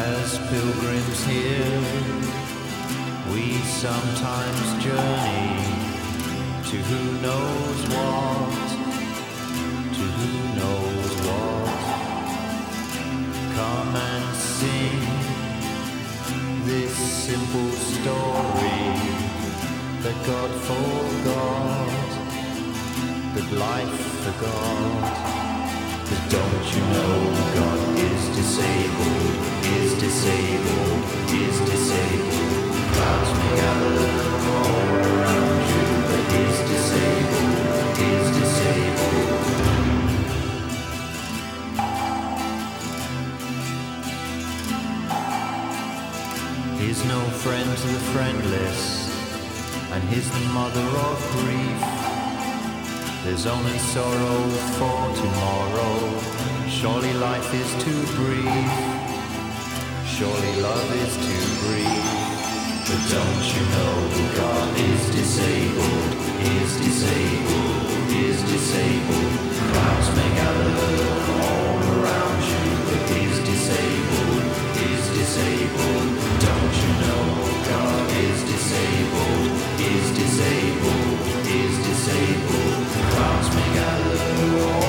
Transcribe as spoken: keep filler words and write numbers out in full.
As pilgrims here, we sometimes journey to who knows what, to who knows what. Come and sing this simple story that God forgot, that life forgot. But don't you know God is disabled, is disabled, is disabled. Clouds may gather all around you, but is disabled, is disabled. He's no friend to the friendless, and he's the mother of grief. There's only sorrow for tomorrow. Surely life is too brief. Surely love is too brief. But don't you know God is disabled, is disabled, is disabled. Clouds may gather all around you, but is disabled, is disabled. Don't you know God is disabled, is disabled, is disabled. Clouds may gather